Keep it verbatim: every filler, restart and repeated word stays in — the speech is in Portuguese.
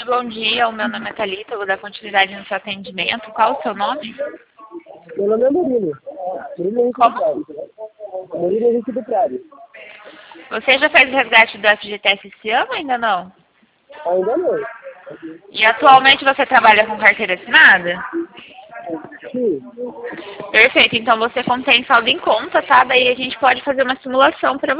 bom dia. O meu nome é Thalita, eu vou dar continuidade no seu atendimento. Qual o seu nome? Meu nome é Murilo. Murilo Henrique do Prado. Murilo Henrique do Prado. Você já fez o resgate do F G T S esse ano ou ainda não? Ainda não. E atualmente você trabalha com carteira assinada? Sim. Perfeito, então você contém saldo em conta, tá? Daí a gente pode fazer uma simulação para